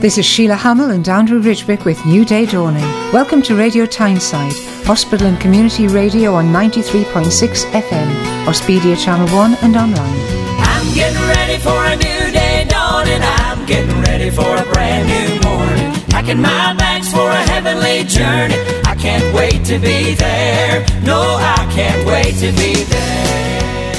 This is Sheila Hamill and Andrew Ridgewick with New Day Dawning. Welcome to Radio Tyneside, hospital and community radio on 93.6 FM, or Speedia Channel 1 and online. I'm getting ready for a new day dawning. I'm getting ready for a brand new morning. Packing my bags for a heavenly journey. I can't wait to be there. No, I can't wait to be there.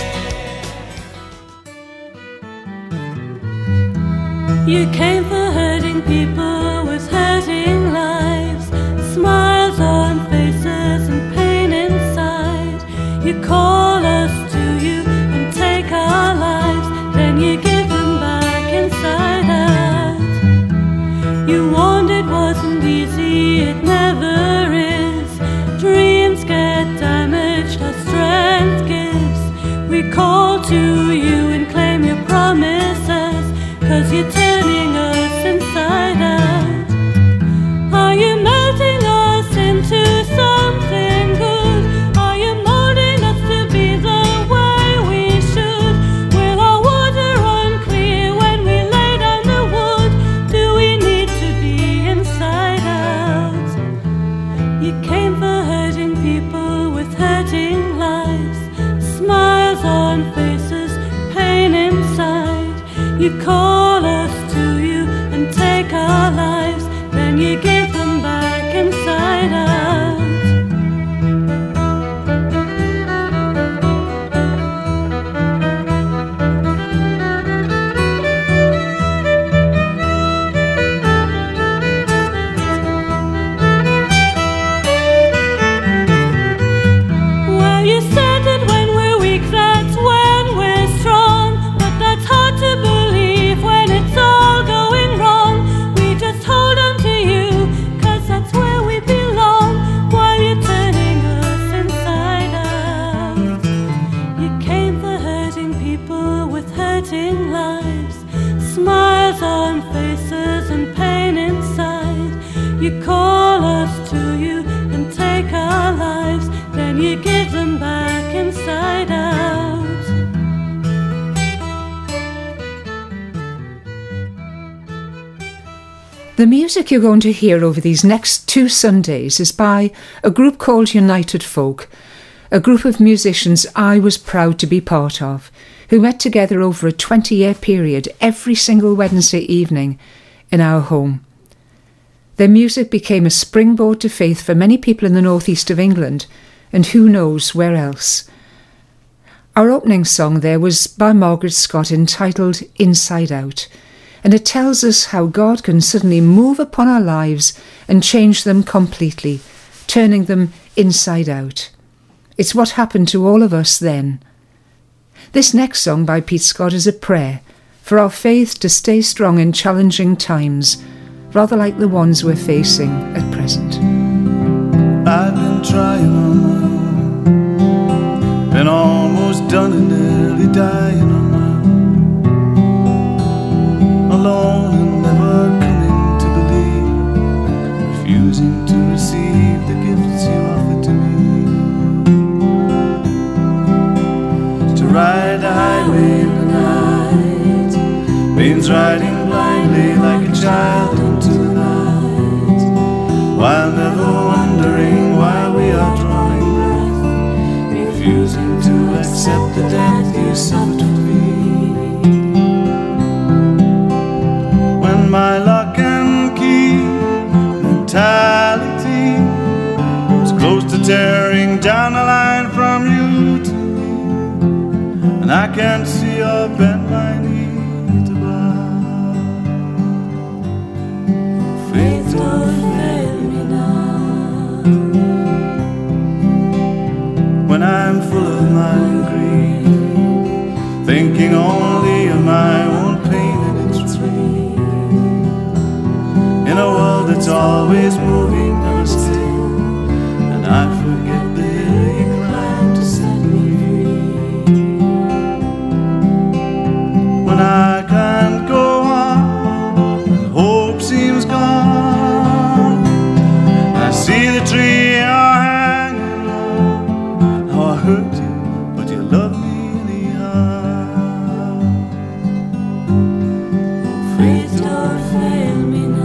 You came for hurting people with hurting lives, smiles on faces and pain inside. You call us to you and take our lives, then you give them back inside out. You warned it wasn't easy, it never is. Dreams get damaged, our strength gives. We call to you and claim your promises, 'cause you're turning us inside out. Are you melting us into something good? Are you molding us to be the way we should? Will our water run clear when we lay down the wood? Do we need to be inside out? You came for hurting people with hurting lives, smiles on faces, pain inside. You call us to you and take our lives, then you give them back inside out. Well, you said that when we're weak, that's when we're strong, but that's hard to believe when it's all going wrong. We just hold on to you, 'cause that's where we belong, while you're turning us inside out. You came for hurting people with hurting lives, smiles on faces and pain inside. You call us to you and take our lives, then you give them back inside out. The music you're going to hear over these next 2 Sundays is by a group called United Folk, a group of musicians I was proud to be part of, who met together over a 20-year period every single Wednesday evening in our home. Their music became a springboard to faith for many people in the northeast of England, and who knows where else. Our opening song there was by Margaret Scott, entitled Inside Out, and it tells us how God can suddenly move upon our lives and change them completely, turning them inside out. It's what happened to all of us then. This next song by Pete Scott is a prayer for our faith to stay strong in challenging times, rather like the ones we're facing at present. I've been trying on my own, been almost done and nearly dying on my own, alone and never coming to believe, refusing to receive the gifts you offered to me, to ride the highway in the night, means riding blindly like a child into the night, while never wondering why we are drawing breath, refusing to accept the death you suffered for me. When my lock and key mentality was close to tearing down the line from you to me, and I can't see or bend my knee to bow. Faith don't fail me now. When I'm full of my grief, thinking only of my own pain and its relief, in a world that's always moving, never still, and I forget the hill you climbed to set me free. When I can't go on and hope seems gone, I see the tree you're hanging on. How I hurt you, but you love me anyhow. Faith don't fail me now.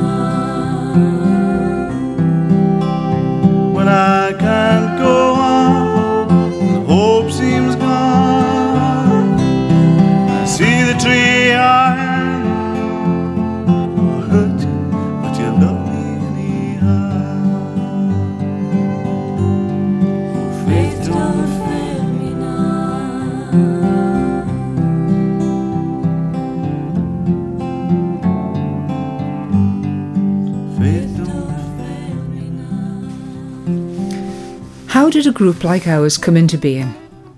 How did a group like ours come into being?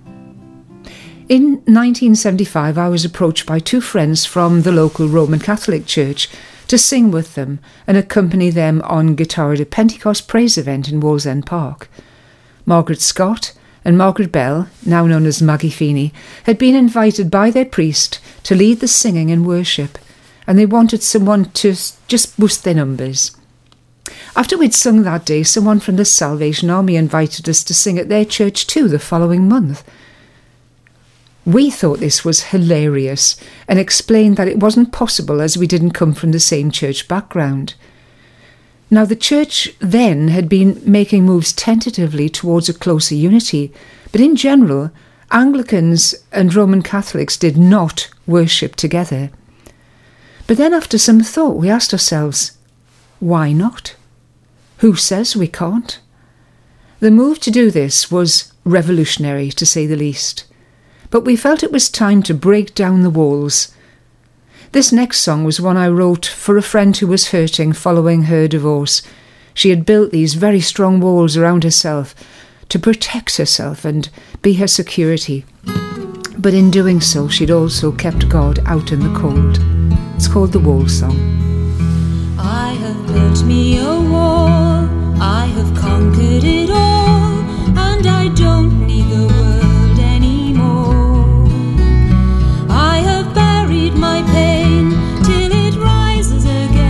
In 1975, I was approached by two friends from the local Roman Catholic Church to sing with them and accompany them on guitar at a Pentecost praise event in Wallsend Park. Margaret Scott and Margaret Bell, now known as Maggie Feeney, had been invited by their priest to lead the singing and worship, and they wanted someone to just boost their numbers. After we'd sung that day, someone from the Salvation Army invited us to sing at their church too the following month. We thought this was hilarious and explained that it wasn't possible as we didn't come from the same church background. Now, the church then had been making moves tentatively towards a closer unity, but in general, Anglicans and Roman Catholics did not worship together. But then after some thought, we asked ourselves, why not? Who says we can't? The move to do this was revolutionary, to say the least. But we felt it was time to break down the walls. This next song was one I wrote for a friend who was hurting following her divorce. She had built these very strong walls around herself to protect herself and be her security. But in doing so, she'd also kept God out in the cold. It's called The Wall Song. I have built me a wall, I have conquered it all, and I don't need the world anymore. I have buried my pain till it rises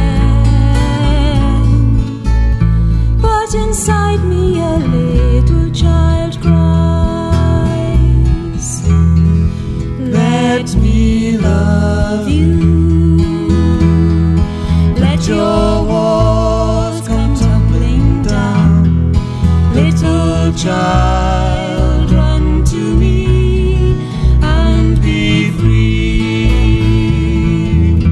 again, but inside me a little child cries, let me love you. Your walls come tumbling down, little child, run to me and be free.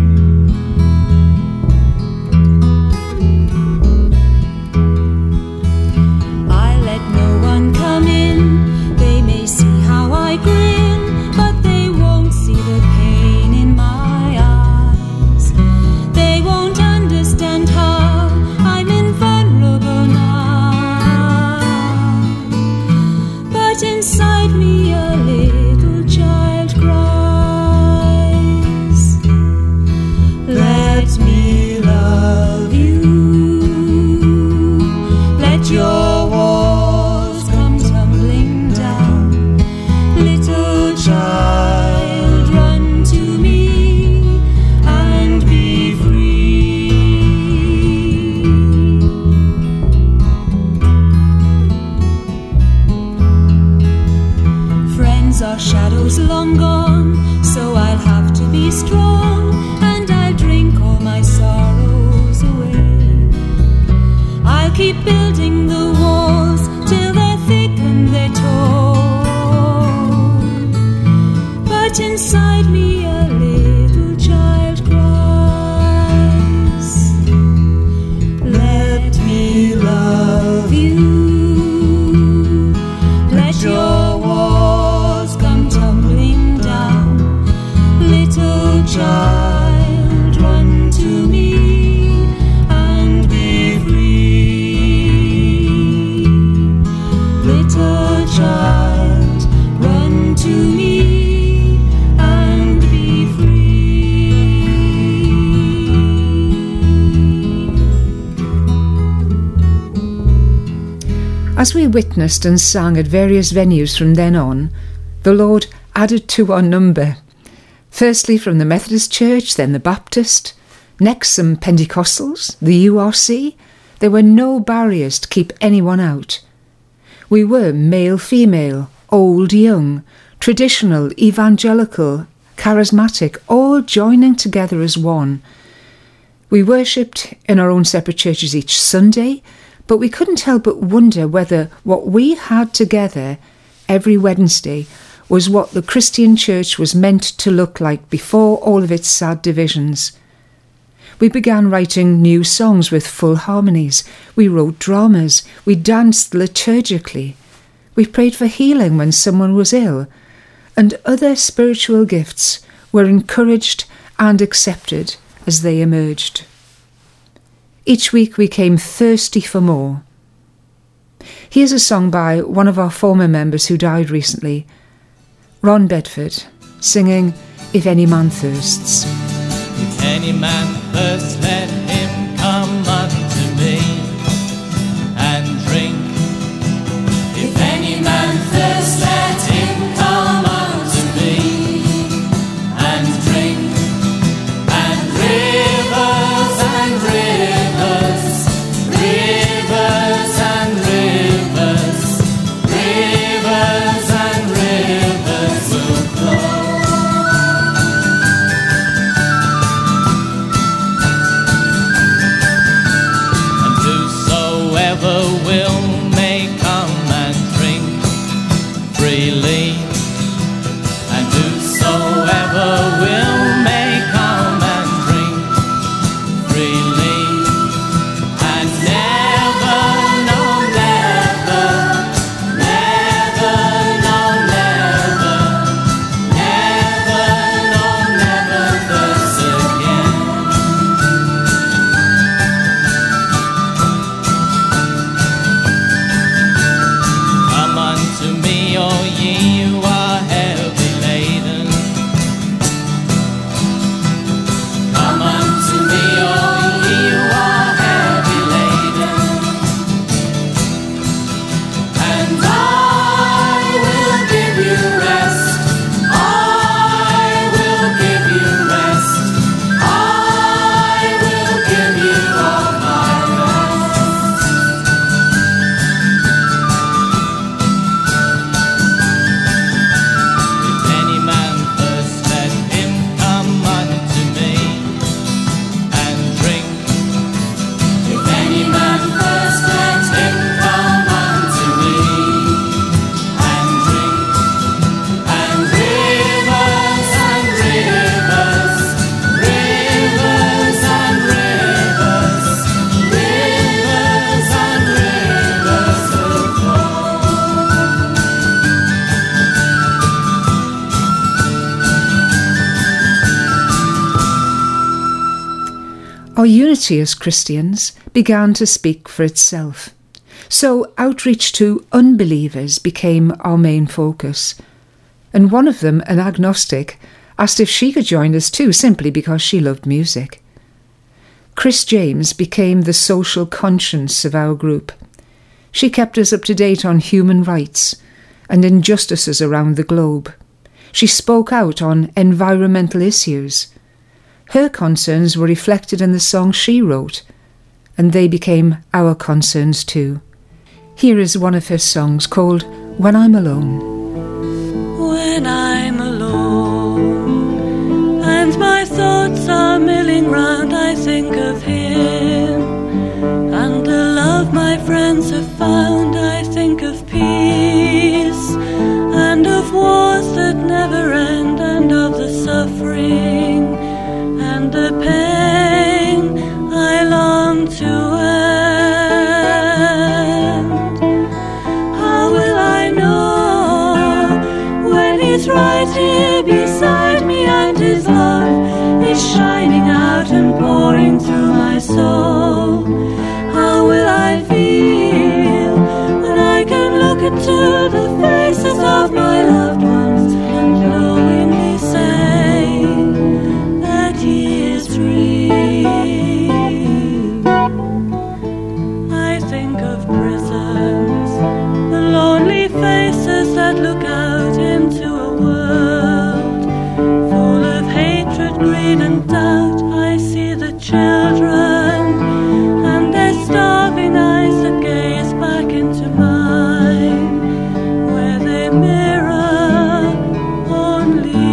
I let no one come in, they may see how I grin, but they won't see the pain in my eyes. They won't understand how I'm invulnerable now, but inside me a little child cries, let me love you. Let your walls come tumbling down, little child, run to me and be free. Friends are shadows long gone, so I'll have to be strong, and I'll drink all my sorrows away. I'll keep building the walls till they're thick and they're tall, but inside me a little child cries, let me love you. Let your walls come tumbling down, little child, run to me and be free. Little child, run to me and be free. As we witnessed and sang at various venues from then on, the Lord added to our number. Firstly from the Methodist Church, then the Baptist, next some Pentecostals, the URC. There were no barriers to keep anyone out. We were male, female, old, young, traditional, evangelical, charismatic, all joining together as one. We worshipped in our own separate churches each Sunday, but we couldn't help but wonder whether what we had together every Wednesday was what the Christian church was meant to look like before all of its sad divisions. We began writing new songs with full harmonies. We wrote dramas. We danced liturgically. We prayed for healing when someone was ill. And other spiritual gifts were encouraged and accepted as they emerged. Each week we came thirsty for more. Here's a song by one of our former members who died recently, Ron Bedford, singing If Any Man Thirsts. If any man thirsts, let him come unto me and drink. If any man thirsts, let him come unto me and drink. And rivers and rivers, rivers and rivers, rivers and rivers will flow. Whosoever will may come and drink freely, and whosoever will may come and drink freely, and never, no never, never, no never, never, no never thirst again. Come unto me, all ye who are heavy laden. Come unto me, all ye who are heavy laden, and I will give you rest. I will give you rest. I will give you all my rest. If any man thirst, let him come unto me and drink. If any man thirst, let him come unto me and drink. And rivers and rivers, rivers and rivers, rivers and rivers will flow. Our unity as Christians began to speak for itself. So outreach to unbelievers became our main focus. And one of them, an agnostic, asked if she could join us too, simply because she loved music. Chris James became the social conscience of our group. She kept us up to date on human rights and injustices around the globe. She spoke out on environmental issues. Her concerns were reflected in the songs she wrote, and they became our concerns too. Here is one of her songs called When I'm Alone. When I'm alone and my thoughts are milling round, I think of him and the love my friends have found. I think of peace and of wars that never end, and of the suffering and the pain I long to end. How will I know when he's right here beside me and his love is shining out and pouring through my soul? How will I feel when I can look into the faces of my loved ones and glowingly say that he is real? I think of prisons, the lonely faces that look out into a world full of hatred, greed and doubt. I see the children and their starving eyes that gaze back into mine, where they mirror only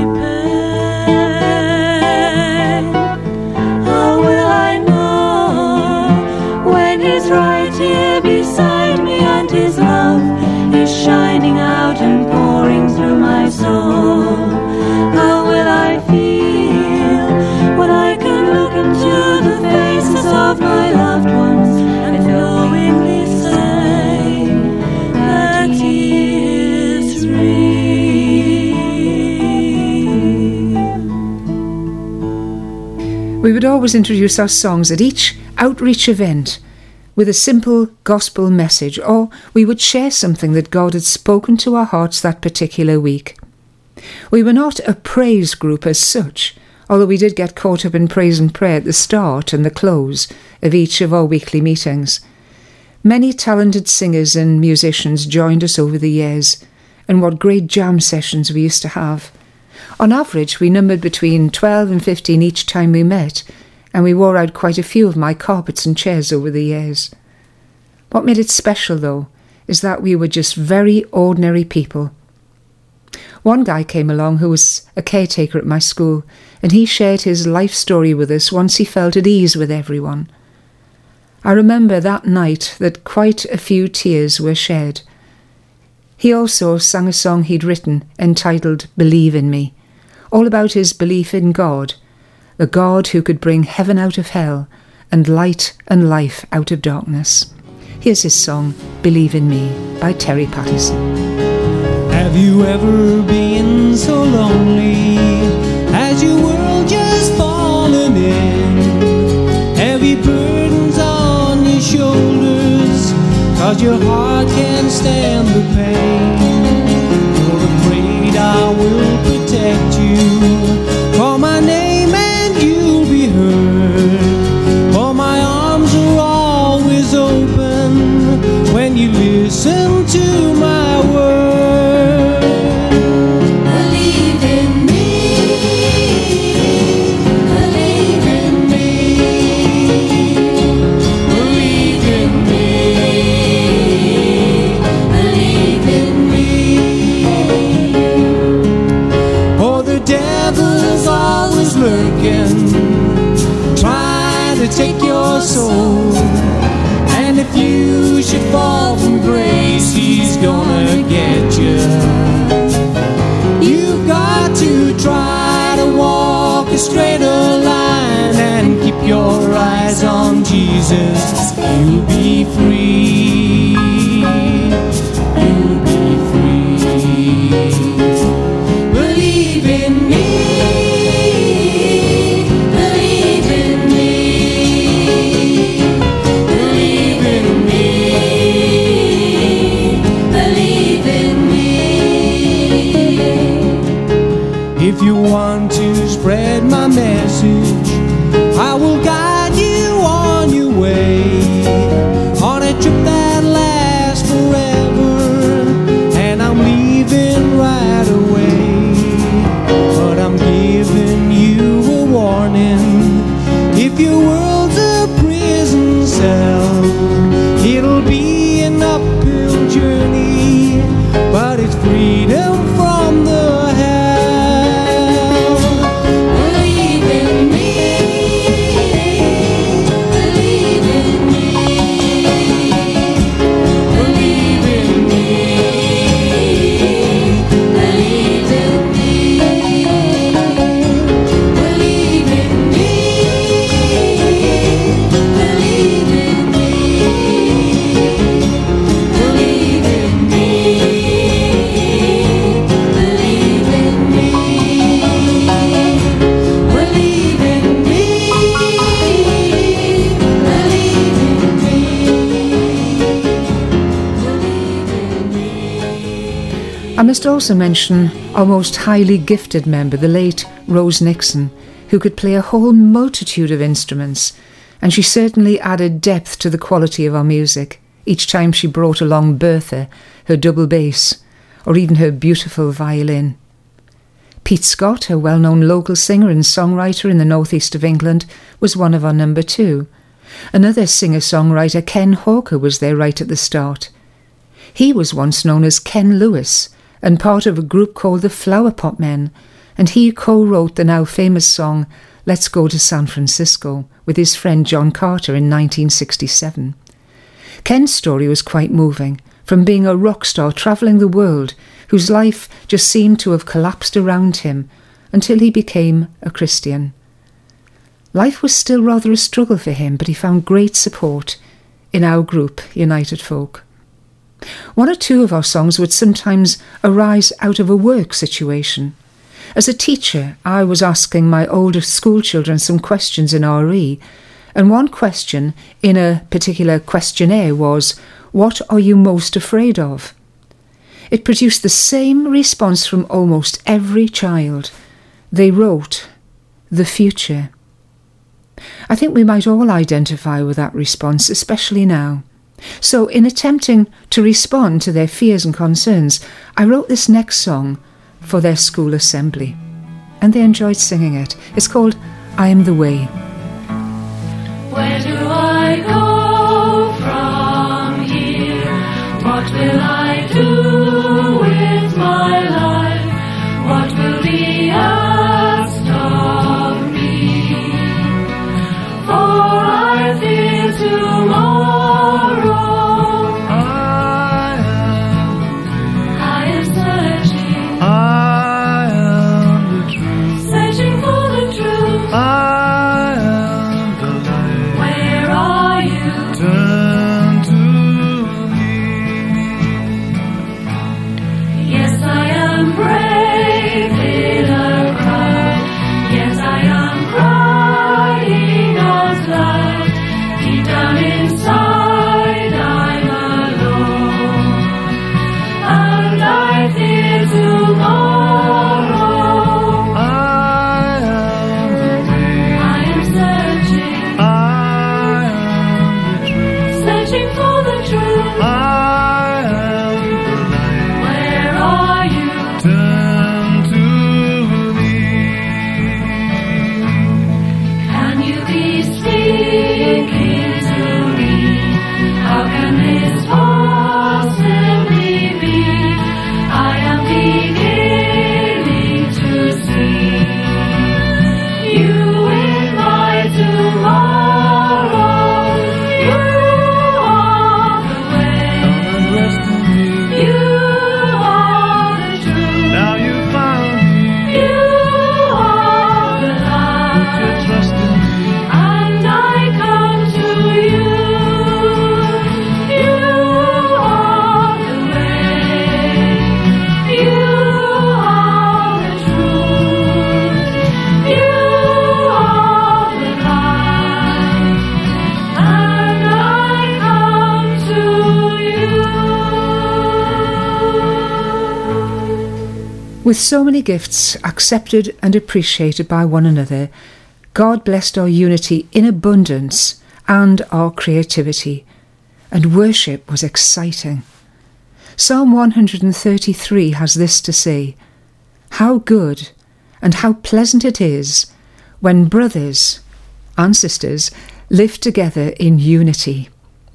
pain. How will I know when he's right here beside me and his love is shining out and pouring through my soul? How will I feel when I can look into the faces of my loved ones and glowingly say that he is real? We would always introduce our songs at each outreach event with a simple gospel message, or we would share something that God had spoken to our hearts that particular week. We were not a praise group as such, although we did get caught up in praise and prayer at the start and the close of each of our weekly meetings. Many talented singers and musicians joined us over the years, and what great jam sessions we used to have. On average, we numbered between 12 and 15 each time we met, and we wore out quite a few of my carpets and chairs over the years. What made it special, though, is that we were just very ordinary people. One guy came along who was a caretaker at my school, and he shared his life story with us once he felt at ease with everyone. I remember that night that quite a few tears were shed. He also sang a song he'd written entitled Believe in Me, all about his belief in God, the God who could bring heaven out of hell and light and life out of darkness. Here's his song, Believe in Me, by Terry Patterson. Have you ever been so lonely? Has your world just fallen in? Heavy burdens on your shoulders, 'cause your heart can't stand the pain. You're afraid I will protect you. Call my name and you'll be heard. For my arms are always open when you listen to my word. Believe in me, believe in me, believe in me, believe in me. Oh, the devil's always lurking, trying to take your soul. And if you should fall from grace, he's gonna get you. You've got to try to walk a straighter line and keep your eyes on Jesus. You'll be free. You'll be free. Believe in me, believe in me, believe in me, believe in me. If you want to spread my message, I will guide you on your way, on a trip that lasts forever, and I'm leaving right away. But I'm giving you a warning, if your world's a prison cell, it'll be an uphill journey, but it's freedom from the hell. Believe in me, believe in me, believe in me, believe in me, believe in me, believe in me, believe in I must also mention our most highly gifted member, the late Rose Nixon, who could play a whole multitude of instruments, and she certainly added depth to the quality of our music each time she brought along Bertha, her double bass, or even her beautiful violin. Pete Scott, a well-known local singer and songwriter in the northeast of England, was one of our number two. Another singer-songwriter, Ken Hawker, was there right at the start. He was once known as Ken Lewis and part of a group called the Flower Pot Men, and he co-wrote the now famous song Let's Go to San Francisco with his friend John Carter in 1967. Ken's story was quite moving, from being a rock star travelling the world whose life just seemed to have collapsed around him until he became a Christian. Life was still rather a struggle for him, but he found great support in our group, United Folk. One or two of our songs would sometimes arise out of a work situation. As a teacher, I was asking my older school children some questions in RE, And one question in a particular questionnaire was, what are you most afraid of? It produced the same response from almost every child. They wrote, the future. I think we might all identify with that response, especially now. So in attempting to respond to their fears and concerns, I wrote this next song for their school assembly. And they enjoyed singing it. It's called I Am the Way. Where do I go from here? What will I do with my life? What will be asked of me? For I fear tomorrow. I am searching. I am the truth. Searching for the truth. I am the light. Where are you? Turn to me. Yes, I am brave in a crowd. Yes, I am crying out loud. Deep down inside, I'm alone. And I fear tomorrow. I am the way. I am searching, I am the truth. searching for the truth. I am the light. Where are you? Turn to me. Can you be speaking to me? How can this possibly be? I am beginning to see you in my tomorrow. You are the way. Come and rest in me. You are the truth. Now you found me. You are the Put light. your trust in me. And I come to you. You are the way. You are the truth. You are the light. And I come to you. With so many gifts accepted and appreciated by one another, God blessed our unity in abundance and our creativity, and worship was exciting. Psalm 133 has this to say, how good and how pleasant it is when brothers and sisters live together in unity.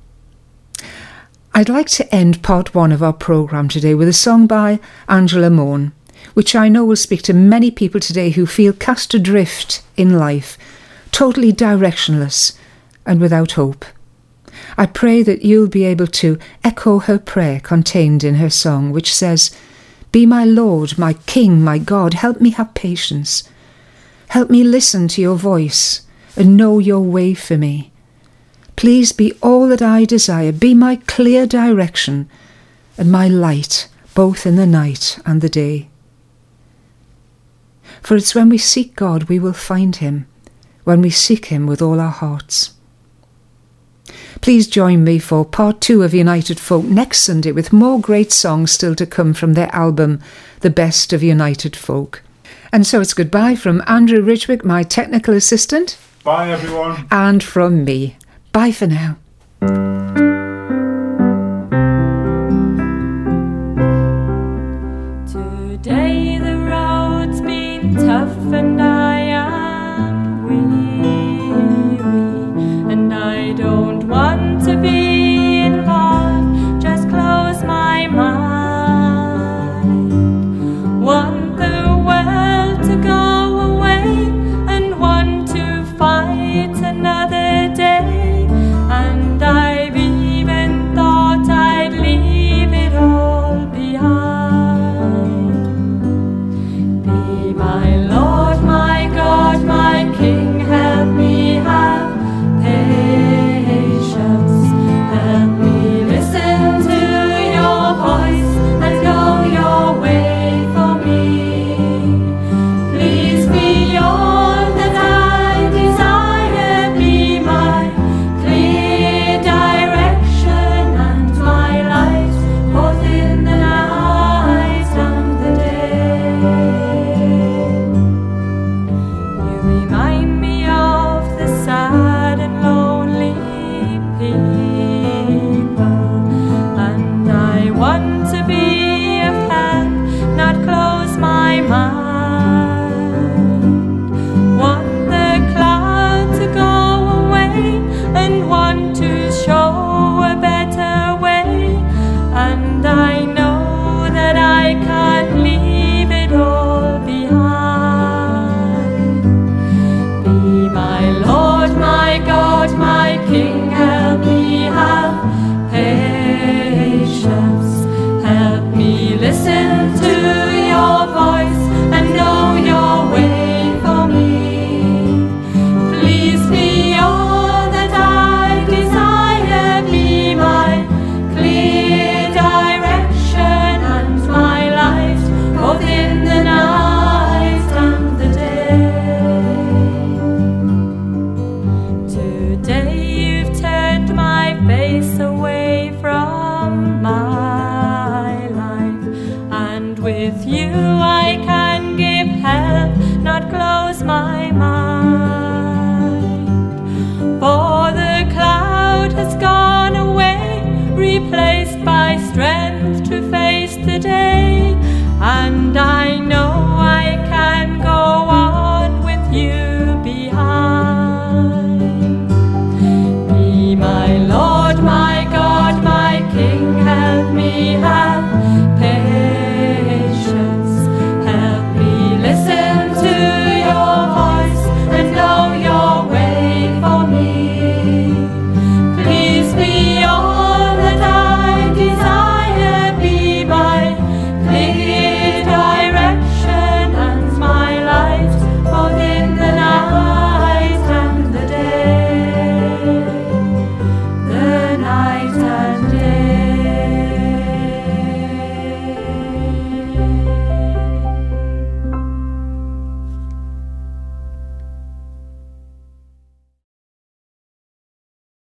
I'd like to end part one of our programme today with a song by Angela Moore, which I know will speak to many people today who feel cast adrift in life, totally directionless and without hope. I pray that you'll be able to echo her prayer contained in her song, which says, be my Lord, my King, my God, help me have patience. Help me listen to your voice and know your way for me. Please be all that I desire, be my clear direction and my light, both in the night and the day. For it's when we seek God we will find him, when we seek him with all our hearts. Please join me for part 2 of United Folk next Sunday with more great songs still to come from their album, The Best of United Folk. And so it's goodbye from Andrew Ridgwick, my technical assistant. Bye everyone. And from me. Bye for now.